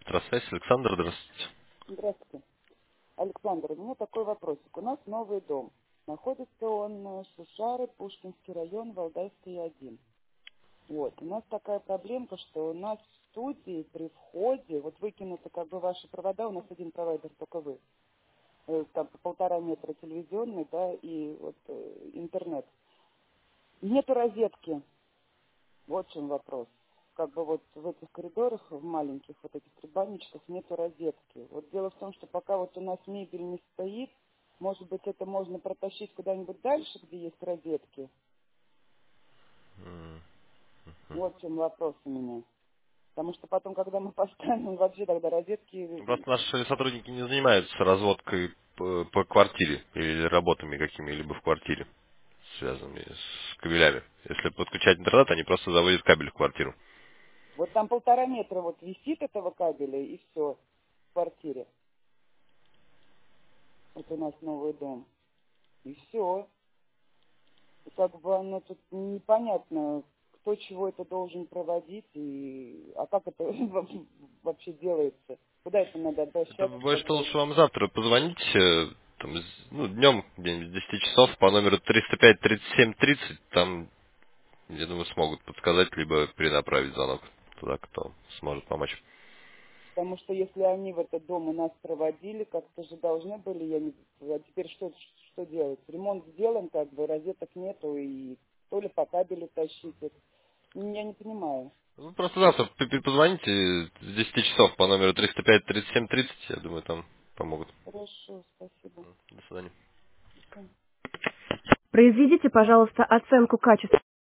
Электросвязь. Александр, здравствуйте. Здравствуйте. Александр, у меня такой вопросик. У нас новый дом. Находится он Шишары, Пушкинский район, Валдайский 1. Вот. У нас такая проблемка, что у нас в студии при входе, вот выкинуты как бы ваши провода, у нас один провайдер только вы. Там по 1,5 метра телевизионный, да, и вот интернет. Нету розетки. Вот в чем вопрос. Как бы вот в этих коридорах, в маленьких вот этих предбанничках нету розетки. Вот дело в том, что пока вот у нас мебель не стоит, может быть, это можно протащить куда-нибудь дальше, где есть розетки. Вот в чем вопрос у меня. Потому что потом, когда мы поставим, вообще тогда розетки... Просто наши сотрудники не занимаются разводкой по квартире или работами какими-либо в квартире, связанными с кабелями. Если подключать интернет, они просто заводят кабель в квартиру. Вот там 1,5 метра вот висит этого кабеля, и все, в квартире. Вот у нас новый дом. И все. И как бы оно тут непонятно, кто чего это должен проводить, а как это вообще делается. Куда это надо Это обращаться, больше чтобы... лучше вам завтра позвонить, там, днем, где-нибудь с 10 часов по номеру 305-37-30, там, я думаю, смогут подсказать, либо перенаправить звонок туда, кто сможет помочь. Потому что если они в этот дом у нас проводили, как-то же должны были, а теперь что делать? Ремонт сделан, как бы, розеток нету, и то ли по кабелю тащить. Я не понимаю. Ну, просто завтра позвоните с 10 часов по номеру 305-37-30, я думаю, там помогут. Хорошо, спасибо. До свидания. До свидания. Произведите, пожалуйста, оценку качества.